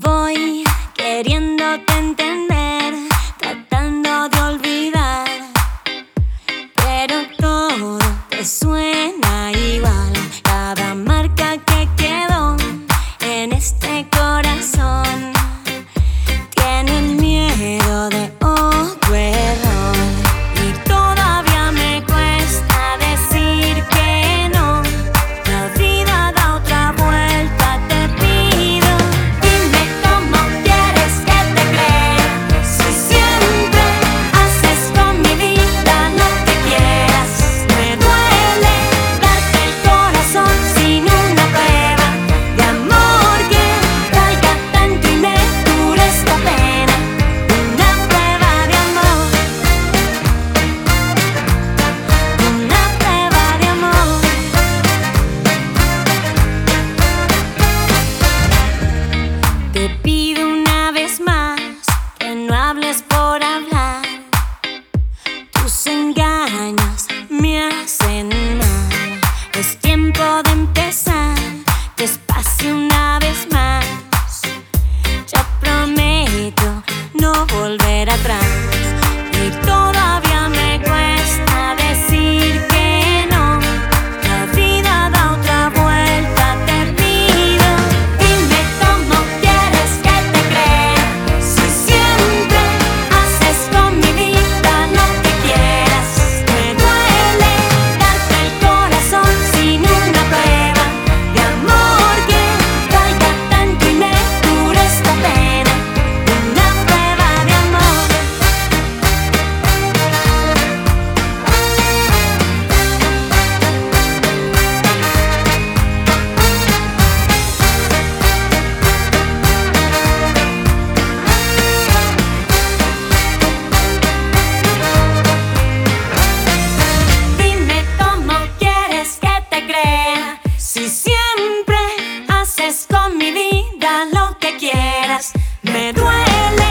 Voy queriéndote entender, tratando de olvidar, pero todo te suena igual. Cada marca que quedó en este corazón tiene miedo de otro error, y todavía me cuesta decir que no. La vida da otra vuelta, te pido. Dime cómo quieres que te crea, si siempre haces con mi vida lo que quieras. Me duele darte el corazón sin una prueba de amor que valga tanto y me dure esta pena. Una prueba de amor, una prueba de amor. Te pido una vez más que no hables por hablar. Tus engaños me hacen mal. Es tiempo de empezar despacio una vez más. Yo prometo no volver atrás, y todavía me cuesta decir que no. La vida da otra vuelta, te pido. Dime cómo quieres que te crea, si siempre haces con mi vida lo que quieras. Me duele darte el corazón sin una prueba de amor que valga tanto y me dure esta pena. Una prueba de amor. Dime cómo quieres que te crea, si siempre haces con mi vida lo que quieras. Me duele